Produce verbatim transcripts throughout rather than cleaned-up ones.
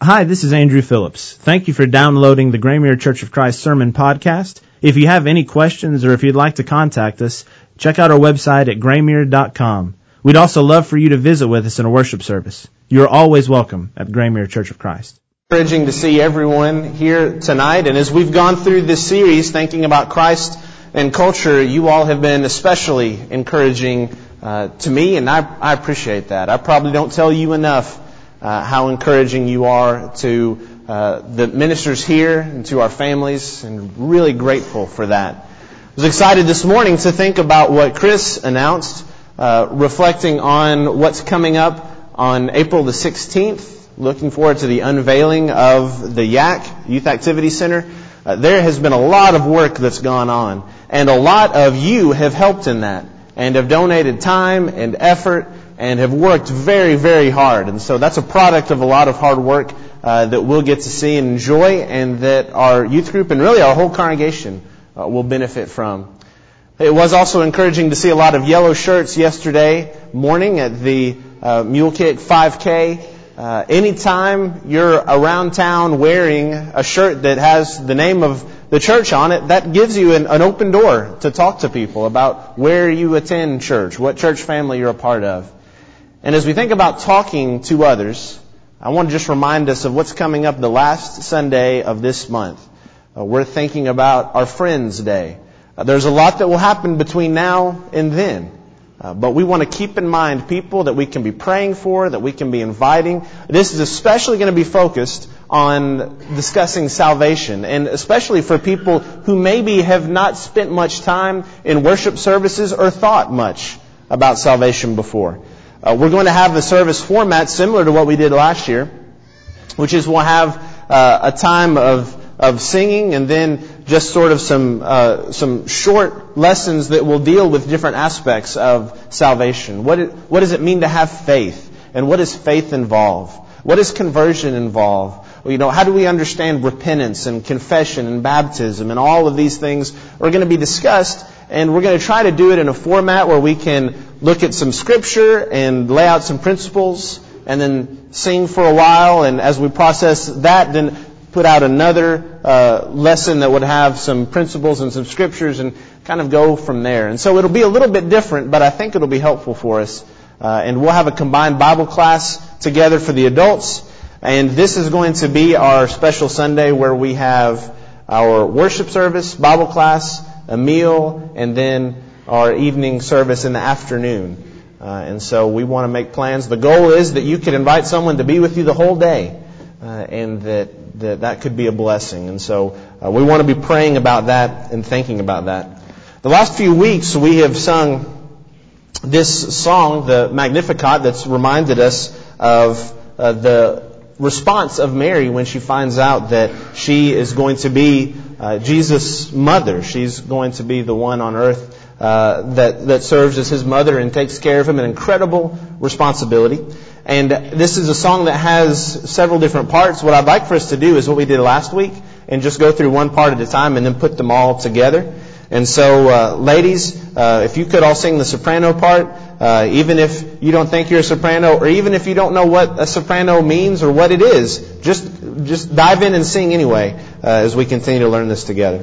Hi, this is Andrew Phillips. Thank you for downloading the Graymere Church of Christ Sermon Podcast. If you have any questions or if you'd like to contact us, check out our website at graymere dot com. We'd also love for you to visit with us in a worship service. You are always welcome at Graymere Church of Christ. Encouraging to see everyone here tonight. And as we've gone through this series, thinking about Christ and culture, you all have been especially encouraging uh, to me, and I, I appreciate that. I probably don't tell you enough uh, how encouraging you are to uh, the ministers here and to our families, and really grateful for that. I was excited this morning to think about what Chris announced, uh, reflecting on what's coming up on April the sixteenth. Looking forward to the unveiling of the Y A C, Youth Activity Center. Uh, there has been a lot of work that's gone on, and a lot of you have helped in that, and have donated time and effort, and have worked very, very hard. And so that's a product of a lot of hard work uh, that we'll get to see and enjoy, and that our youth group and really our whole congregation uh, will benefit from. It was also encouraging to see a lot of yellow shirts yesterday morning at the uh, Mule Kick five K. Uh, anytime you're around town wearing a shirt that has the name of the church on it, that gives you an, an open door to talk to people about where you attend church, what church family you're a part of. And as we think about talking to others, I want to just remind us of what's coming up the last Sunday of this month. Uh, we're thinking about our Friends Day. Uh, there's a lot that will happen between now and then. Uh, but we want to keep in mind people that we can be praying for, that we can be inviting. This is especially going to be focused on discussing salvation, and especially for people who maybe have not spent much time in worship services or thought much about salvation before. Uh, we're going to have the service format similar to what we did last year, which is we'll have uh, a time of of singing, and then just sort of some uh, some short lessons that will deal with different aspects of salvation. What it, what does it mean to have faith, and what does faith involve? What does conversion involve? Well, you know, how do we understand repentance and confession and baptism, and all of these things are going to be discussed, and we're going to try to do it in a format where we can look at some scripture and lay out some principles, and then sing for a while, and as we process that, then put out another uh, lesson that would have some principles and some scriptures, and kind of go from there. And so it'll be a little bit different, but I think it'll be helpful for us. Uh, and we'll have a combined Bible class together for the adults. And this is going to be our special Sunday where we have our worship service, Bible class, a meal, and then our evening service in the afternoon. Uh, and so we want to make plans. The goal is that you could invite someone to be with you the whole day. Uh, and that, that that could be a blessing. And so uh, we want to be praying about that and thinking about that. The last few weeks we have sung this song, the Magnificat, that's reminded us of uh, the response of Mary when she finds out that she is going to be uh, Jesus' mother. She's going to be the one on earth uh, that, that serves as His mother and takes care of Him, an incredible responsibility. And this is a song that has several different parts. What I'd like for us to do is what we did last week, and just go through one part at a time and then put them all together. And so, uh, ladies, uh, if you could all sing the soprano part, uh, even if you don't think you're a soprano, or even if you don't know what a soprano means or what it is, just just dive in and sing anyway uh, as we continue to learn this together.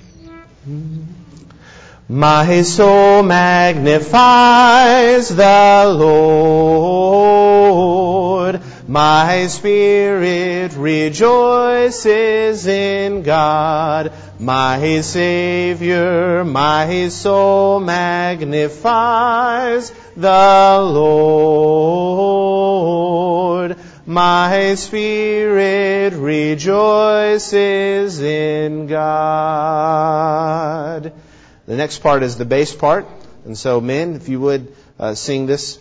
My soul magnifies the Lord. My spirit rejoices in God, my Savior. My soul magnifies the Lord. My spirit rejoices in God. The next part is the bass part. And so, men, if you would uh, sing this.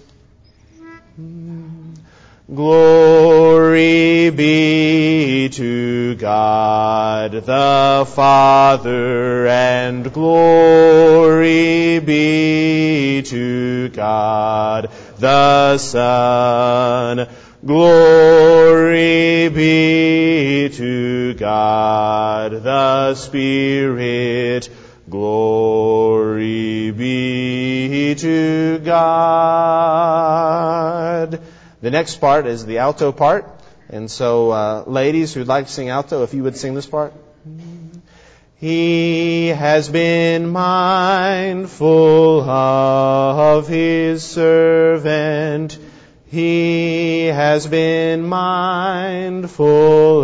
Glory be to God the Father, and glory be to God the Son. Glory be to God the Spirit. Glory be to God. The next part is the alto part. And so, uh, ladies who'd like to sing alto, if you would sing this part. He has been mindful of His servant. He has been mindful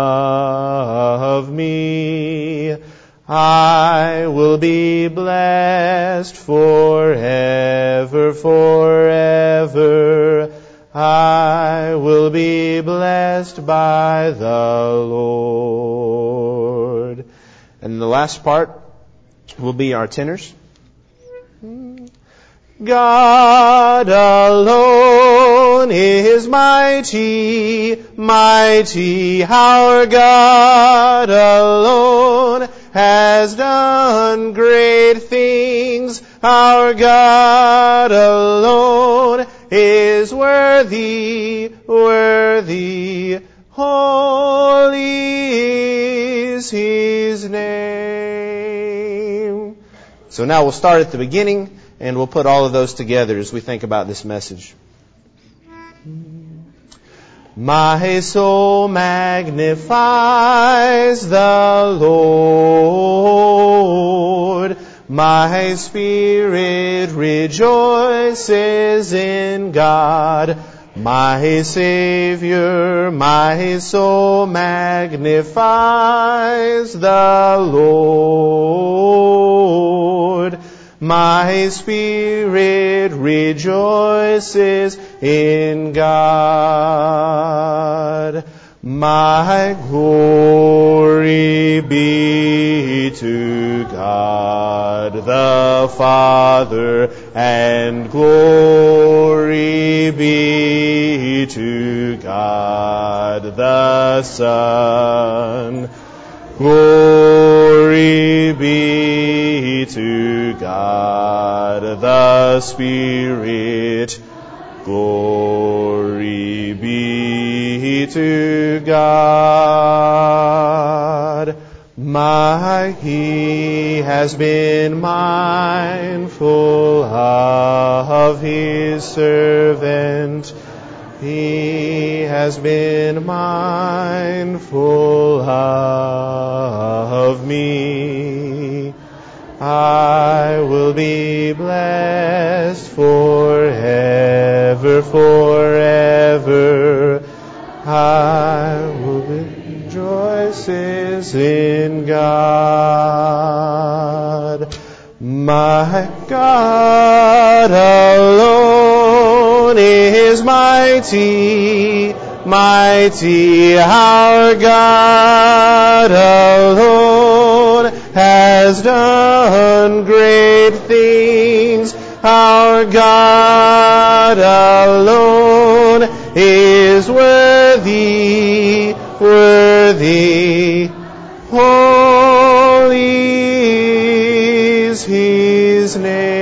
of me. I will be blessed forever, forever. I will be blessed by the Lord. And the last part will be our tenors. God alone is mighty, mighty. Our God alone has done great things. Our God alone is worthy, worthy. Holy is His name. So now we'll start at the beginning, and we'll put all of those together as we think about this message. My soul magnifies the Lord. My spirit rejoices in God, my Savior. My soul magnifies the Lord. My spirit rejoices in God. My glory be to God the Father, and glory be to God the Son. Glory be to God the Spirit. Glory be to God. My He has been mindful of His servant. He has been mindful of me. I will be blessed forever, forever. I will rejoice in God. My God alone is mighty, mighty. Our God alone has done great things. Our God alone is worthy, worthy. Holy is His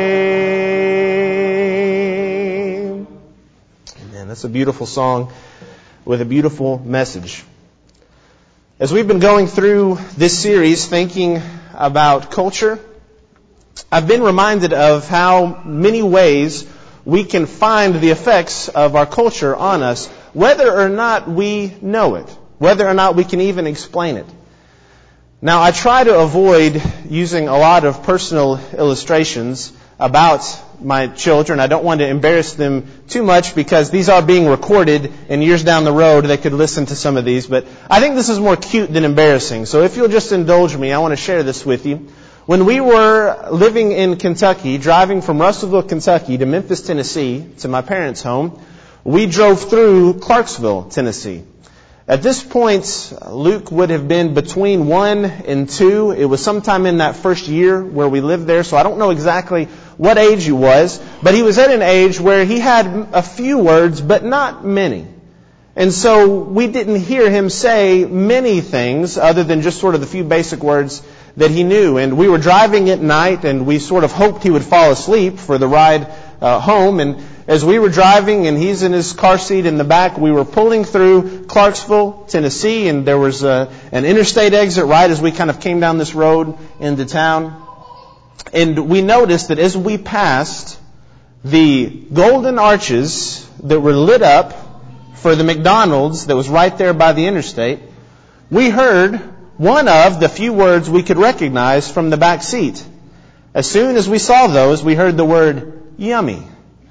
name. Amen. That's a beautiful song with a beautiful message. As we've been going through this series thinking about culture, I've been reminded of how many ways we can find the effects of our culture on us, whether or not we know it, whether or not we can even explain it. Now, I try to avoid using a lot of personal illustrations about my children. I don't want to embarrass them too much because these are being recorded, and years down the road they could listen to some of these. But I think this is more cute than embarrassing. So if you'll just indulge me, I want to share this with you. When we were living in Kentucky, driving from Russellville, Kentucky to Memphis, Tennessee, to my parents' home, we drove through Clarksville, Tennessee. At this point, Luke would have been between one and two. It was sometime in that first year where we lived there, so I don't know exactly what age he was, but he was at an age where he had a few words, but not many. And so we didn't hear him say many things other than just sort of the few basic words that he knew. And we were driving at night, and we sort of hoped he would fall asleep for the ride uh, home. And as we were driving and he's in his car seat in the back, we were pulling through Clarksville, Tennessee, and there was a, an interstate exit right as we kind of came down this road into town. And we noticed that as we passed the golden arches that were lit up for the McDonald's that was right there by the interstate, we heard one of the few words we could recognize from the back seat. As soon as we saw those, we heard the word yummy.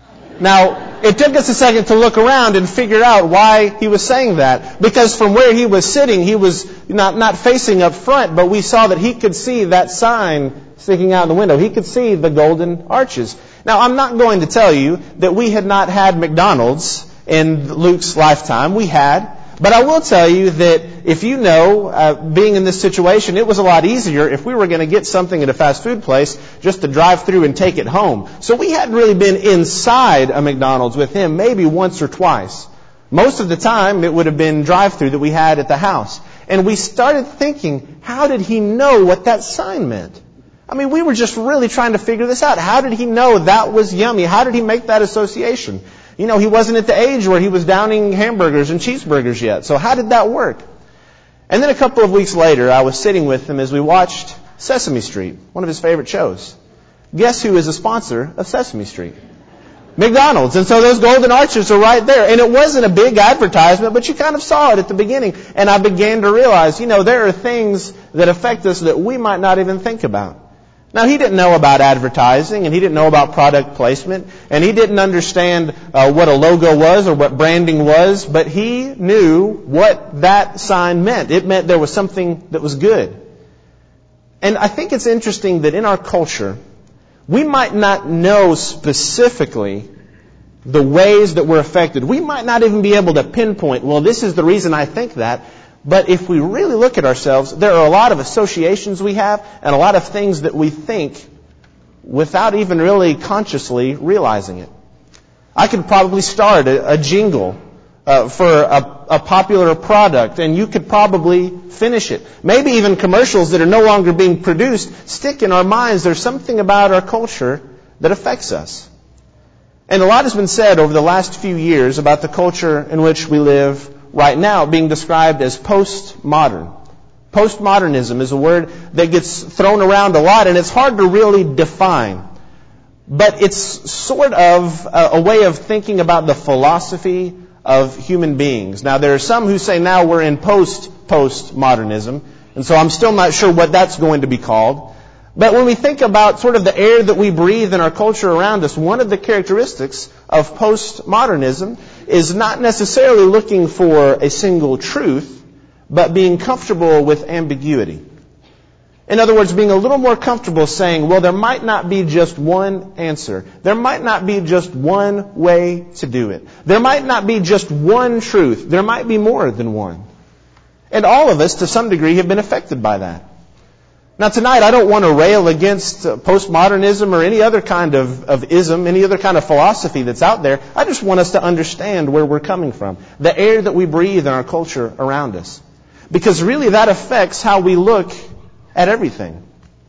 Now, it took us a second to look around and figure out why he was saying that. Because from where he was sitting, he was not, not facing up front, but we saw that he could see that sign sticking out the window. He could see the golden arches. Now, I'm not going to tell you that we had not had McDonald's in Luke's lifetime. We had. But I will tell you that if you know, uh, being in this situation, it was a lot easier if we were going to get something at a fast food place just to drive through and take it home. So we hadn't really been inside a McDonald's with him maybe once or twice. Most of the time, it would have been drive-through that we had at the house. And we started thinking, how did he know what that sign meant? I mean, we were just really trying to figure this out. How did he know that was yummy? How did he make that association? You know, he wasn't at the age where he was downing hamburgers and cheeseburgers yet. So how did that work? And then a couple of weeks later, I was sitting with him as we watched Sesame Street, one of his favorite shows. Guess who is a sponsor of Sesame Street? McDonald's. And so those golden arches are right there. And it wasn't a big advertisement, but you kind of saw it at the beginning. And I began to realize, you know, there are things that affect us that we might not even think about. Now, he didn't know about advertising, and he didn't know about product placement, and he didn't understand uh, what a logo was or what branding was, but he knew what that sign meant. It meant there was something that was good. And I think it's interesting that in our culture, we might not know specifically the ways that we're affected. We might not even be able to pinpoint, well, this is the reason I think that. But if we really look at ourselves, there are a lot of associations we have and a lot of things that we think without even really consciously realizing it. I could probably start a, a jingle uh, for a, a popular product, and you could probably finish it. Maybe even commercials that are no longer being produced stick in our minds. There's something about our culture that affects us. And a lot has been said over the last few years about the culture in which we live right now, being described as postmodern. Postmodernism is a word that gets thrown around a lot, and it's hard to really define. But it's sort of a, a way of thinking about the philosophy of human beings. Now, there are some who say now we're in post-postmodernism, and so I'm still not sure what that's going to be called. But when we think about sort of the air that we breathe in our culture around us, one of the characteristics of postmodernism is not necessarily looking for a single truth, but being comfortable with ambiguity. In other words, being a little more comfortable saying, well, there might not be just one answer. There might not be just one way to do it. There might not be just one truth. There might be more than one. And all of us, to some degree, have been affected by that. Now, tonight, I don't want to rail against postmodernism or any other kind of, of ism, any other kind of philosophy that's out there. I just want us to understand where we're coming from, the air that we breathe in our culture around us. Because really that affects how we look at everything.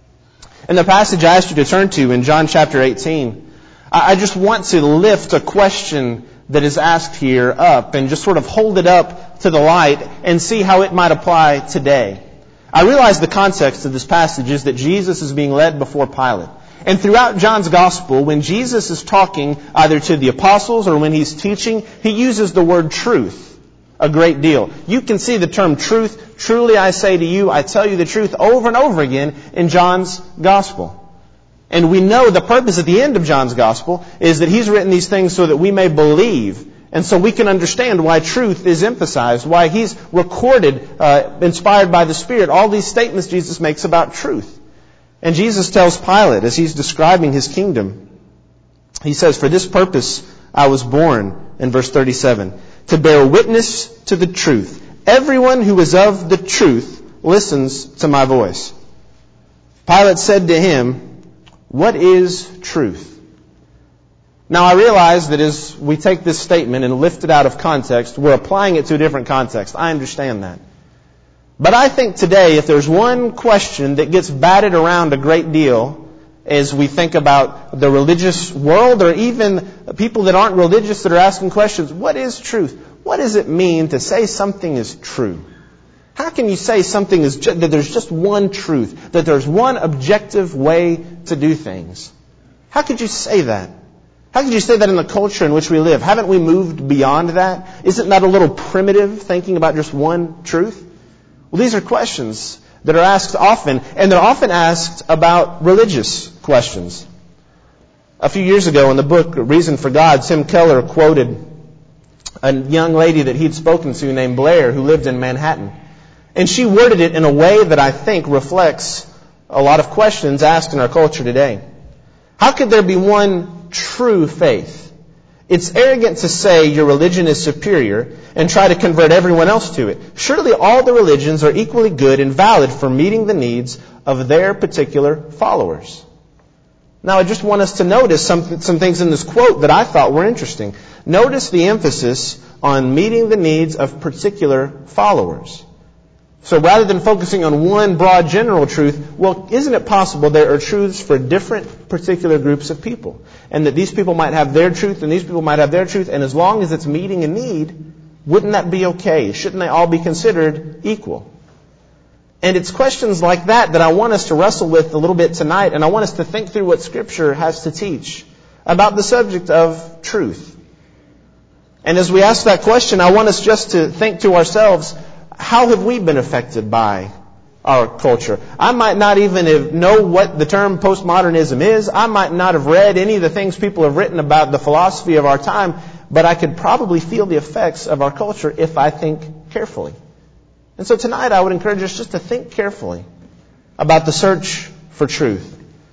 In the passage I asked you to turn to in John chapter eighteen, I just want to lift a question that is asked here up and just sort of hold it up to the light and see how it might apply today. I realize the context of this passage is that Jesus is being led before Pilate. And throughout John's Gospel, when Jesus is talking either to the apostles or when he's teaching, he uses the word truth a great deal. You can see the term truth. Truly I say to you, I tell you the truth over and over again in John's Gospel. And we know the purpose at the end of John's Gospel is that he's written these things so that we may believe. And so we can understand why truth is emphasized, why he's recorded, uh, inspired by the Spirit, all these statements Jesus makes about truth. And Jesus tells Pilate, as he's describing his kingdom, he says, for this purpose I was born, in verse thirty-seven, to bear witness to the truth. Everyone who is of the truth listens to my voice. Pilate said to him, what is truth? Now, I realize that as we take this statement and lift it out of context, we're applying it to a different context. I understand that. But I think today, if there's one question that gets batted around a great deal as we think about the religious world or even people that aren't religious that are asking questions, what is truth? What does it mean to say something is true? How can you say something is ju- that there's just one truth, that there's one objective way to do things? How could you say that? How could you say that in the culture in which we live? Haven't we moved beyond that? Isn't that a little primitive, thinking about just one truth? Well, these are questions that are asked often, and they're often asked about religious questions. A few years ago in the book Reason for God, Tim Keller quoted a young lady that he'd spoken to named Blair who lived in Manhattan. And she worded it in a way that I think reflects a lot of questions asked in our culture today. How could there be one true faith? It's arrogant to say your religion is superior and try to convert everyone else to it. Surely all the religions are equally good and valid for meeting the needs of their particular followers. Now, I just want us to notice some, some things in this quote that I thought were interesting. Notice the emphasis on meeting the needs of particular followers. So rather than focusing on one broad general truth, well, isn't it possible there are truths for different particular groups of people? And that these people might have their truth and these people might have their truth, and as long as it's meeting a need, wouldn't that be okay? Shouldn't they all be considered equal? And it's questions like that that I want us to wrestle with a little bit tonight, and I want us to think through what Scripture has to teach about the subject of truth. And as we ask that question, I want us just to think to ourselves, how have we been affected by our culture? I might not even know what the term postmodernism is. I might not have read any of the things people have written about the philosophy of our time, but I could probably feel the effects of our culture if I think carefully. And so tonight I would encourage us just to think carefully about the search for truth.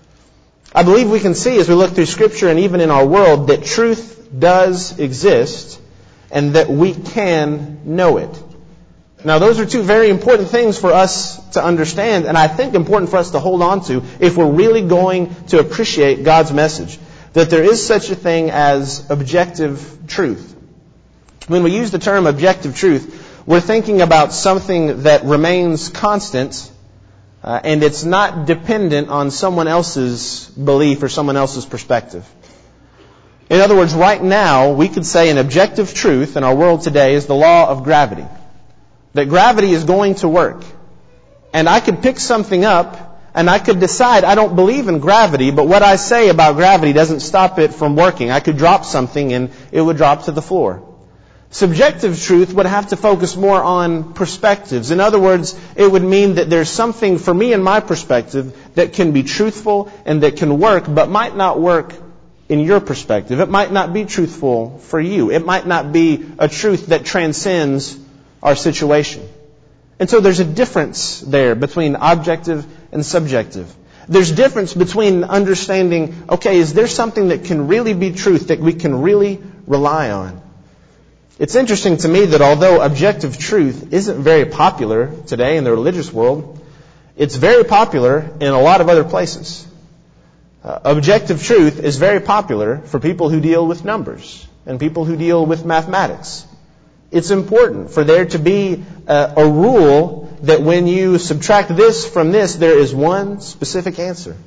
I believe we can see as we look through Scripture and even in our world that truth does exist and that we can know it. Now, those are two very important things for us to understand, and I think important for us to hold on to if we're really going to appreciate God's message, that there is such a thing as objective truth. When we use the term objective truth, we're thinking about something that remains constant, uh, and it's not dependent on someone else's belief or someone else's perspective. In other words, right now, we could say an objective truth in our world today is the law of gravity. That gravity is going to work. And I could pick something up and I could decide I don't believe in gravity, but what I say about gravity doesn't stop it from working. I could drop something and it would drop to the floor. Subjective truth would have to focus more on perspectives. In other words, it would mean that there's something for me in my perspective that can be truthful and that can work, but might not work in your perspective. It might not be truthful for you. It might not be a truth that transcends our situation. And so there's a difference there between objective and subjective. There's difference between understanding, okay, is there something that can really be truth, that we can really rely on? It's interesting to me that although objective truth isn't very popular today in the religious world, it's very popular in a lot of other places. Uh, objective truth is very popular for people who deal with numbers and people who deal with mathematics. It's important for there to be a, a rule that when you subtract this from this, there is one specific answer.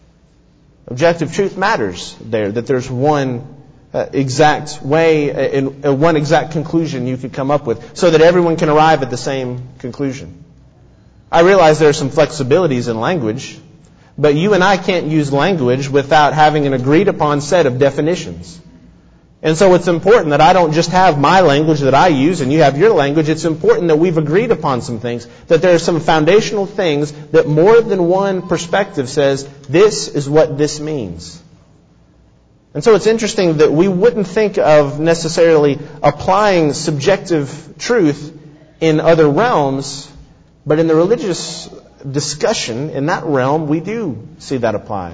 Objective truth matters there, that there's one uh, exact way, uh, in, uh, one exact conclusion you could come up with, so that everyone can arrive at the same conclusion. I realize there are some flexibilities in language, but you and I can't use language without having an agreed upon set of definitions. And so it's important that I don't just have my language that I use and you have your language. It's important that we've agreed upon some things, that there are some foundational things that more than one perspective says, this is what this means. And so it's interesting that we wouldn't think of necessarily applying subjective truth in other realms, but in the religious discussion, in that realm, we do see that applied.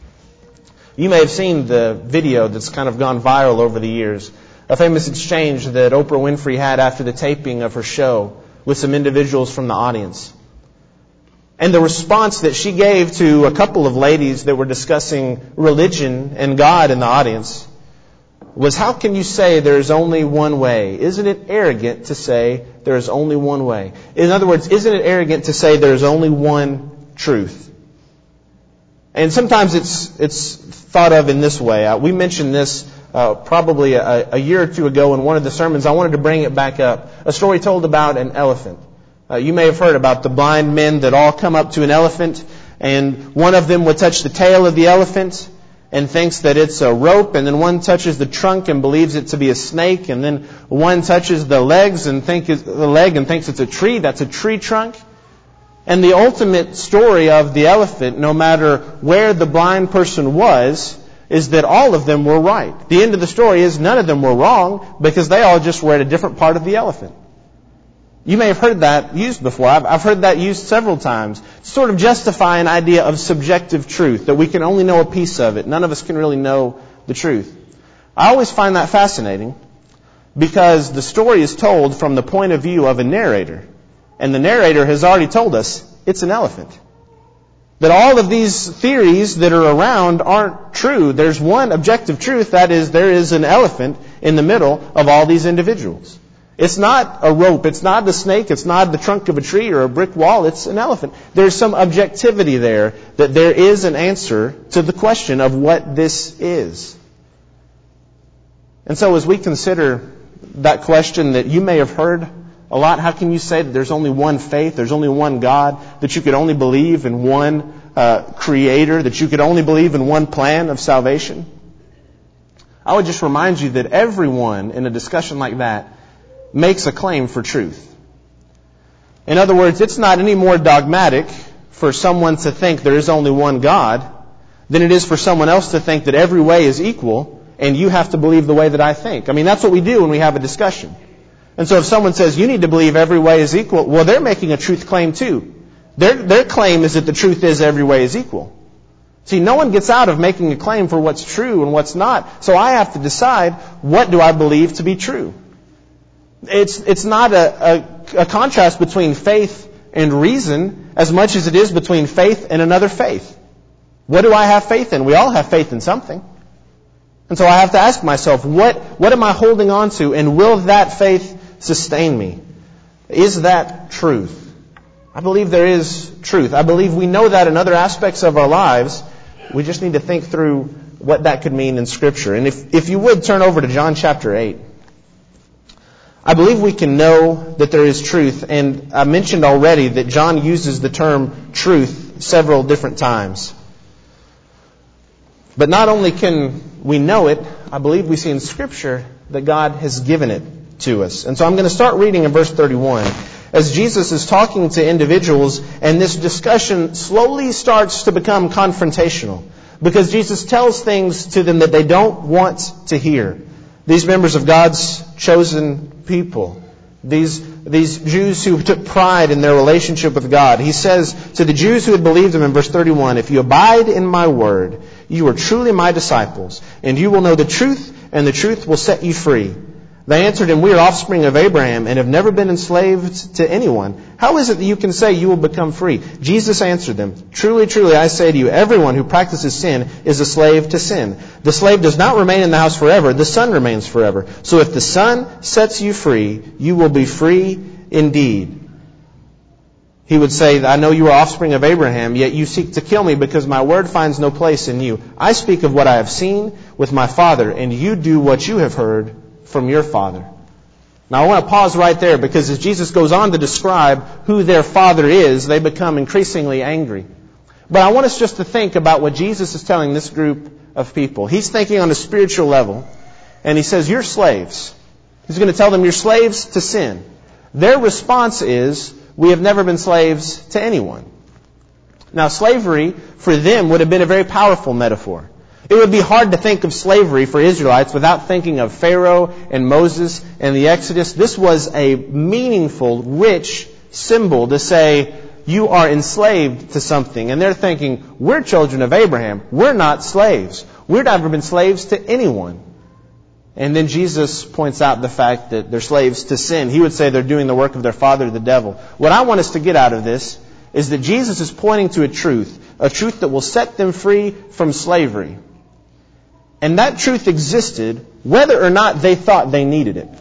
You may have seen the video that's kind of gone viral over the years, a famous exchange that Oprah Winfrey had after the taping of her show with some individuals from the audience. And the response that she gave to a couple of ladies that were discussing religion and God in the audience was, how can you say there's only one way? Isn't it arrogant to say there's only one way? In other words, isn't it arrogant to say there's only one truth? And sometimes it's it's thought of in this way. Uh, we mentioned this uh, probably a, a year or two ago in one of the sermons. I wanted to bring it back up. A story told about an elephant. Uh, you may have heard about the blind men that all come up to an elephant, and one of them would touch the tail of the elephant, and thinks that it's a rope, and then one touches the trunk and believes it to be a snake, and then one touches the legs and think it's the leg and thinks it's a tree. That's a tree trunk. And the ultimate story of the elephant, no matter where the blind person was, is that all of them were right. The end of the story is none of them were wrong because they all just were at a different part of the elephant. You may have heard that used before. I've, I've heard that used several times to sort of justify an idea of subjective truth, that we can only know a piece of it. None of us can really know the truth. I always find that fascinating because the story is told from the point of view of a narrator. And the narrator has already told us it's an elephant. That all of these theories that are around aren't true. There's one objective truth, that is, there is an elephant in the middle of all these individuals. It's not a rope, it's not a snake, it's not the trunk of a tree or a brick wall, it's an elephant. There's some objectivity there, that there is an answer to the question of what this is. And so as we consider that question that you may have heard a lot, how can you say that there's only one faith, there's only one God, that you could only believe in one uh, Creator, that you could only believe in one plan of salvation? I would just remind you that everyone in a discussion like that makes a claim for truth. In other words, it's not any more dogmatic for someone to think there is only one God than it is for someone else to think that every way is equal and you have to believe the way that I think. I mean, that's what we do when we have a discussion. And so if someone says, you need to believe every way is equal, well, they're making a truth claim too. Their, their claim is that the truth is every way is equal. See, no one gets out of making a claim for what's true and what's not. So I have to decide, what do I believe to be true? It's, it's not a, a, a contrast between faith and reason as much as it is between faith and another faith. What do I have faith in? We all have faith in something. And so I have to ask myself, what, what am I holding on to, and will that faith sustain me? Is that truth? I believe there is truth. I believe we know that in other aspects of our lives. We just need to think through what that could mean in Scripture. And if, if you would turn over to John chapter eight. I believe we can know that there is truth. And I mentioned already that John uses the term truth several different times. But not only can we know it, I believe we see in Scripture that God has given it to us. And so I'm going to start reading in verse thirty-one. As Jesus is talking to individuals, and this discussion slowly starts to become confrontational. Because Jesus tells things to them that they don't want to hear. These members of God's chosen people, these, these Jews who took pride in their relationship with God. He says to the Jews who had believed Him in verse thirty-one, if you abide in my word, you are truly my disciples, and you will know the truth, and the truth will set you free. They answered Him, we are offspring of Abraham and have never been enslaved to anyone. How is it that you can say you will become free? Jesus answered them, truly, truly, I say to you, everyone who practices sin is a slave to sin. The slave does not remain in the house forever. The Son remains forever. So if the Son sets you free, you will be free indeed. He would say, I know you are offspring of Abraham, yet you seek to kill me because my word finds no place in you. I speak of what I have seen with my Father, and you do what you have heard from your father. Now I want to pause right there, because as Jesus goes on to describe who their father is, they become increasingly angry. But I want us just to think about what Jesus is telling this group of people. He's thinking on a spiritual level, and He says, you're slaves. He's going to tell them you're slaves to sin. Their response is, we have never been slaves to anyone. Now slavery for them would have been a very powerful metaphor. It would be hard to think of slavery for Israelites without thinking of Pharaoh and Moses and the Exodus. This was a meaningful, rich symbol to say, you are enslaved to something. And they're thinking, we're children of Abraham. We're not slaves. We've never been slaves to anyone. And then Jesus points out the fact that they're slaves to sin. He would say they're doing the work of their father, the devil. What I want us to get out of this is that Jesus is pointing to a truth, a truth that will set them free from slavery. And that truth existed whether or not they thought they needed it.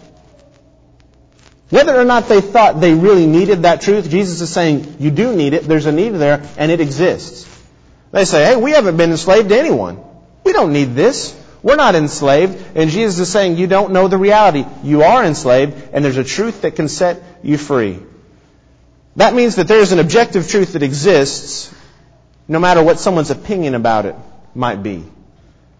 Whether or not they thought they really needed that truth, Jesus is saying, you do need it, there's a need there, and it exists. They say, hey, we haven't been enslaved to anyone. We don't need this. We're not enslaved. And Jesus is saying, you don't know the reality. You are enslaved, and there's a truth that can set you free. That means that there's an objective truth that exists, no matter what someone's opinion about it might be.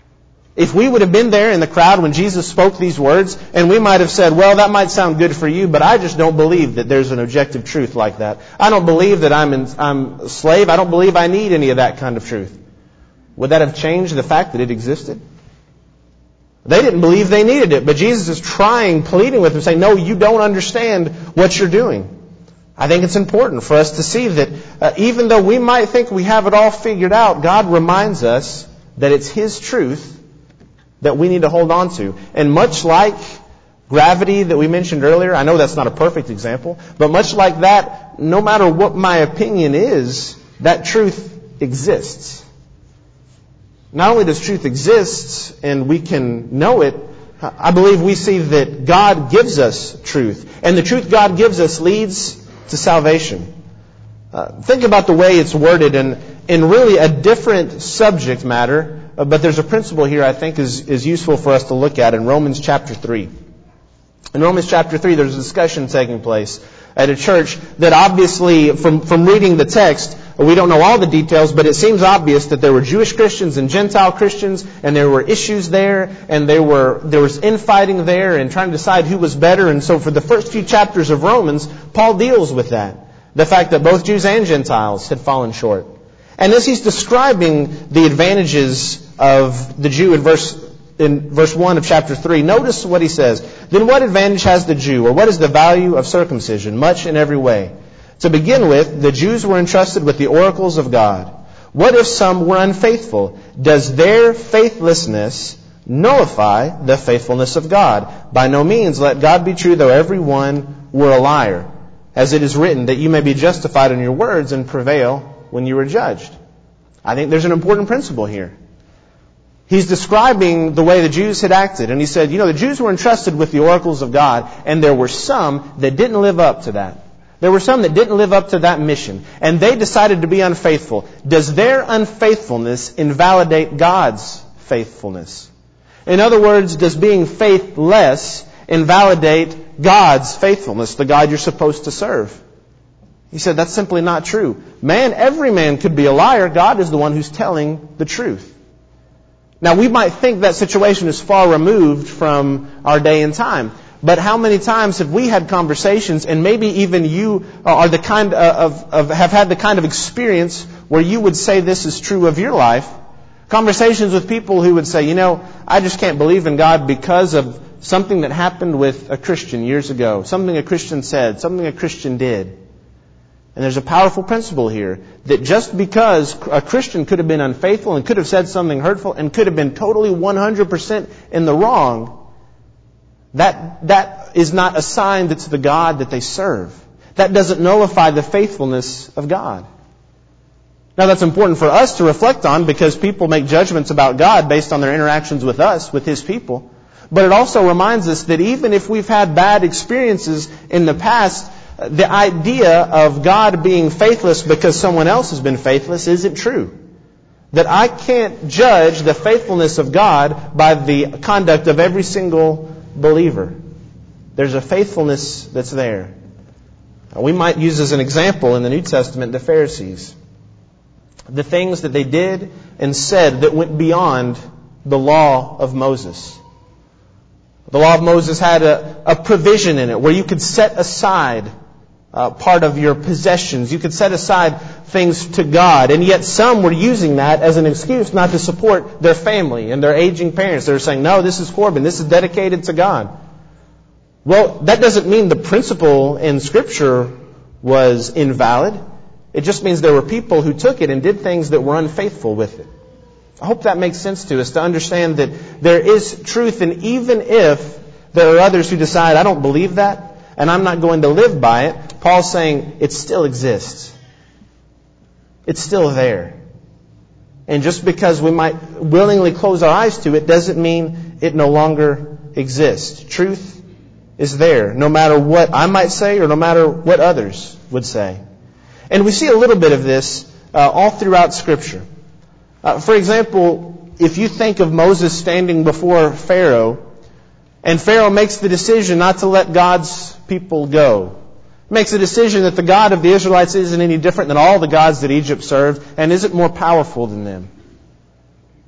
If we would have been there in the crowd when Jesus spoke these words, and we might have said, well, that might sound good for you, but I just don't believe that there's an objective truth like that. I don't believe that I'm, in, I'm a slave. I don't believe I need any of that kind of truth. Would that have changed the fact that it existed? They didn't believe they needed it, but Jesus is trying, pleading with them, saying, no, you don't understand what you're doing. I think it's important for us to see that uh, even though we might think we have it all figured out, God reminds us that it's His truth that we need to hold on to. And much like gravity that we mentioned earlier, I know that's not a perfect example, but much like that, no matter what my opinion is, that truth exists. Not only does truth exist and we can know it, I believe we see that God gives us truth. And the truth God gives us leads to salvation. Uh, think about the way it's worded in, in really a different subject matter, uh, but there's a principle here I think is, is useful for us to look at in Romans chapter three. In Romans chapter three, there's a discussion taking place at a church that obviously, from, from reading the text, we don't know all the details, but it seems obvious that there were Jewish Christians and Gentile Christians, and there were issues there, and there were there was infighting there, and trying to decide who was better. And so for the first few chapters of Romans, Paul deals with that. The fact that both Jews and Gentiles had fallen short. And as he's describing the advantages of the Jew in verse in verse one of chapter three, notice what he says. Then what advantage has the Jew, or what is the value of circumcision? Much in every way. To begin with, the Jews were entrusted with the oracles of God. What if some were unfaithful? Does their faithlessness nullify the faithfulness of God? By no means. Let God be true, though every one were a liar. As it is written, that you may be justified in your words and prevail when you are judged. I think there's an important principle here. He's describing the way the Jews had acted. And he said, you know, the Jews were entrusted with the oracles of God, and there were some that didn't live up to that. There were some that didn't live up to that mission, and they decided to be unfaithful. Does their unfaithfulness invalidate God's faithfulness? In other words, does being faithless invalidate God's faithfulness, the God you're supposed to serve? He said that's simply not true. Man, every man could be a liar. God is the one who's telling the truth. Now, we might think that situation is far removed from our day and time. But how many times have we had conversations, and maybe even you are the kind of, of have had the kind of experience where you would say this is true of your life? Conversations with people who would say, you know, I just can't believe in God because of something that happened with a Christian years ago, something a Christian said, something a Christian did. And there's a powerful principle here that just because a Christian could have been unfaithful and could have said something hurtful and could have been totally one hundred percent in the wrong, That that is not a sign that's the God that they serve. That doesn't nullify the faithfulness of God. Now that's important for us to reflect on because people make judgments about God based on their interactions with us, with His people. But it also reminds us that even if we've had bad experiences in the past, the idea of God being faithless because someone else has been faithless isn't true. That I can't judge the faithfulness of God by the conduct of every single believer. There's a faithfulness that's there. We might use as an example in the New Testament the Pharisees. The things that they did and said that went beyond the law of Moses. The law of Moses had a, a provision in it where you could set aside uh, part of your possessions. You could set aside things to God. And yet some were using that as an excuse not to support their family and their aging parents. They were saying, no, this is Corban. This is dedicated to God. Well, that doesn't mean the principle in Scripture was invalid. It just means there were people who took it and did things that were unfaithful with it. I hope that makes sense to us, to understand that there is truth, and even if there are others who decide, I don't believe that, and I'm not going to live by it, Paul's saying it still exists. It's still there. And just because we might willingly close our eyes to it doesn't mean it no longer exists. Truth is there, no matter what I might say or no matter what others would say. And we see a little bit of this uh, all throughout Scripture. Uh, for example, if you think of Moses standing before Pharaoh, and Pharaoh makes the decision not to let God's people go. Makes a decision that the God of the Israelites isn't any different than all the gods that Egypt served and isn't more powerful than them.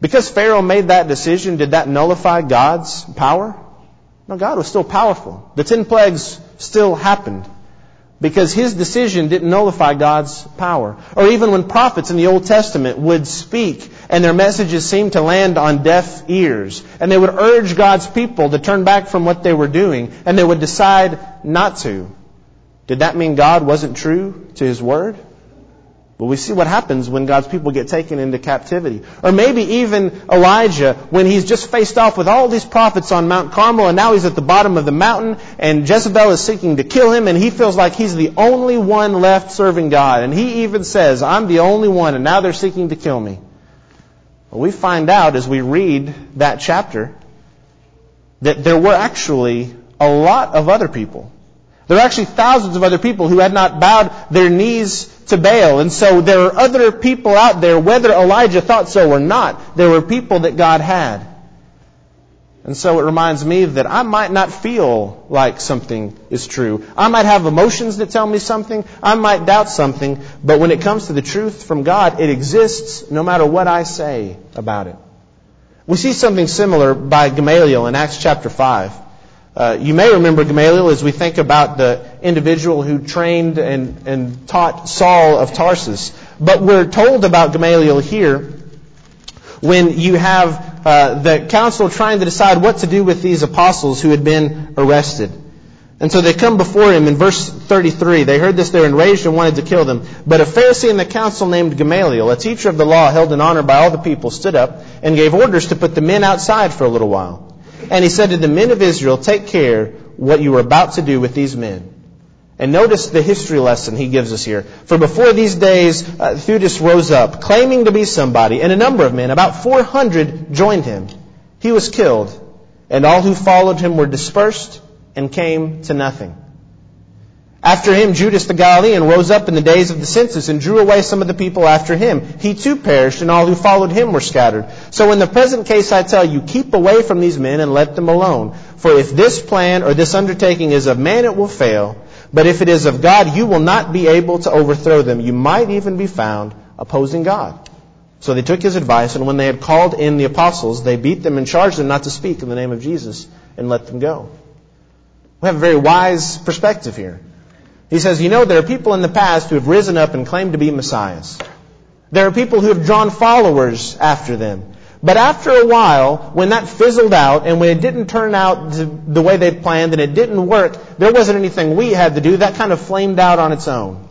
Because Pharaoh made that decision, did that nullify God's power? No, God was still powerful. The ten plagues still happened because his decision didn't nullify God's power. Or even when prophets in the Old Testament would speak and their messages seemed to land on deaf ears, and they would urge God's people to turn back from what they were doing, and they would decide not to. Did that mean God wasn't true to his word? Well, we see what happens when God's people get taken into captivity. Or maybe even Elijah, when he's just faced off with all these prophets on Mount Carmel, and now he's at the bottom of the mountain, and Jezebel is seeking to kill him, and he feels like he's the only one left serving God. And he even says, I'm the only one, and now they're seeking to kill me. Well, we find out as we read that chapter that there were actually a lot of other people. There are actually thousands of other people who had not bowed their knees to Baal. And so there are other people out there, whether Elijah thought so or not, there were people that God had. And so it reminds me that I might not feel like something is true. I might have emotions that tell me something. I might doubt something. But when it comes to the truth from God, it exists no matter what I say about it. We see something similar by Gamaliel in Acts chapter five. Uh, you may remember Gamaliel as we think about the individual who trained and, and taught Saul of Tarsus. But we're told about Gamaliel here when you have uh, the council trying to decide what to do with these apostles who had been arrested. And so they come before him in verse thirty-three. They heard this, they were enraged and wanted to kill them. But a Pharisee in the council named Gamaliel, a teacher of the law held in honor by all the people, stood up and gave orders to put the men outside for a little while. And he said to the men of Israel, take care what you are about to do with these men. And notice the history lesson he gives us here. For before these days, uh, Theudas rose up, claiming to be somebody, and a number of men, about four hundred, joined him. He was killed, and all who followed him were dispersed and came to nothing. After him, Judas the Galilean rose up in the days of the census and drew away some of the people after him. He too perished, and all who followed him were scattered. So in the present case, I tell you, keep away from these men and let them alone. For if this plan or this undertaking is of man, it will fail. But if it is of God, you will not be able to overthrow them. You might even be found opposing God. So they took his advice, and when they had called in the apostles, they beat them and charged them not to speak in the name of Jesus and let them go. We have a very wise perspective here. He says, you know, there are people in the past who have risen up and claimed to be messiahs. There are people who have drawn followers after them. But after a while, when that fizzled out and when it didn't turn out the way they'd planned and it didn't work, there wasn't anything we had to do. That kind of flamed out on its own.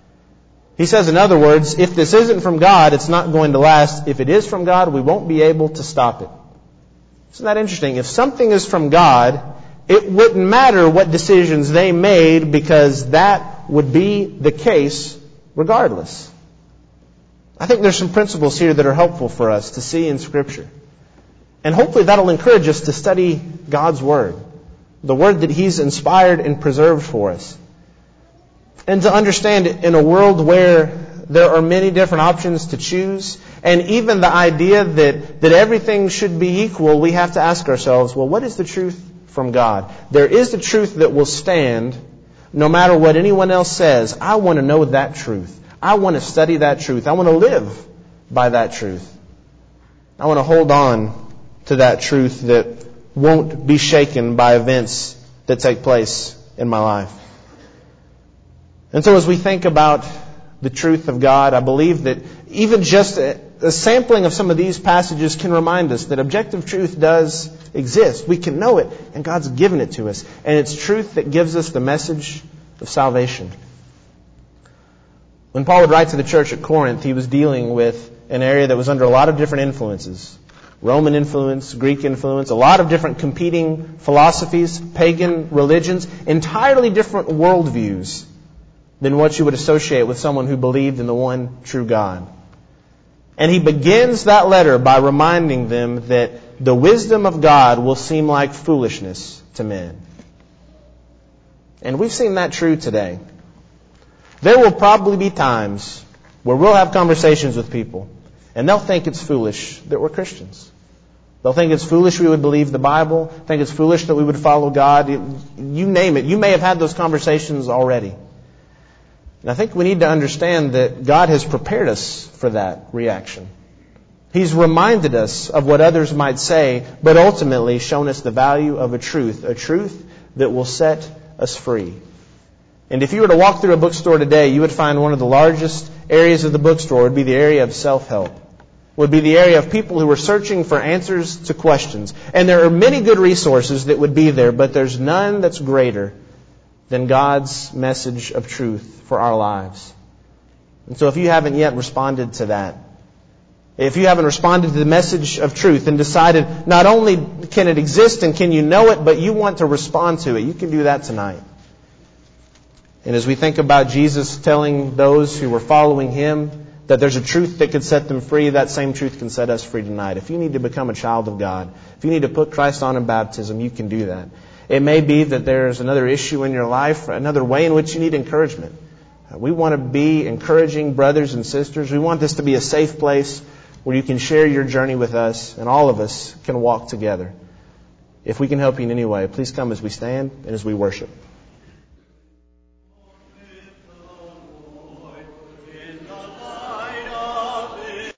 He says, in other words, if this isn't from God, it's not going to last. If it is from God, we won't be able to stop it. Isn't that interesting? If something is from God, it wouldn't matter what decisions they made because that would be the case regardless. I think there's some principles here that are helpful for us to see in Scripture. And hopefully that'll encourage us to study God's Word, the Word that He's inspired and preserved for us. And to understand in a world where there are many different options to choose, and even the idea that, that everything should be equal, we have to ask ourselves, well, what is the truth from God? There is the truth that will stand no matter what anyone else says. I want to know that truth. I want to study that truth. I want to live by that truth. I want to hold on to that truth that won't be shaken by events that take place in my life. And so as we think about the truth of God, I believe that even just a, a sampling of some of these passages can remind us that objective truth does exist. We can know it, and God's given it to us. And it's truth that gives us the message of salvation. When Paul would write to the church at Corinth, he was dealing with an area that was under a lot of different influences. Roman influence, Greek influence, a lot of different competing philosophies, pagan religions, entirely different worldviews than what you would associate with someone who believed in the one true God. And he begins that letter by reminding them that the wisdom of God will seem like foolishness to men. And we've seen that true today. There will probably be times where we'll have conversations with people, and they'll think it's foolish that we're Christians. They'll think it's foolish we would believe the Bible, think it's foolish that we would follow God. You name it. You may have had those conversations already. And I think we need to understand that God has prepared us for that reaction. He's reminded us of what others might say, but ultimately shown us the value of a truth, a truth that will set us free. And if you were to walk through a bookstore today, you would find one of the largest areas of the bookstore would be the area of self-help. Would be the area of people who are searching for answers to questions. And there are many good resources that would be there, but there's none that's greater than God's message of truth for our lives. And so if you haven't yet responded to that, if you haven't responded to the message of truth and decided not only can it exist and can you know it, but you want to respond to it, you can do that tonight. And as we think about Jesus telling those who were following Him that there's a truth that could set them free, that same truth can set us free tonight. If you need to become a child of God, if you need to put Christ on in baptism, you can do that. It may be that there's another issue in your life, another way in which you need encouragement. We want to be encouraging brothers and sisters. We want this to be a safe place where you can share your journey with us and all of us can walk together. If we can help you in any way, please come as we stand and as we worship. In the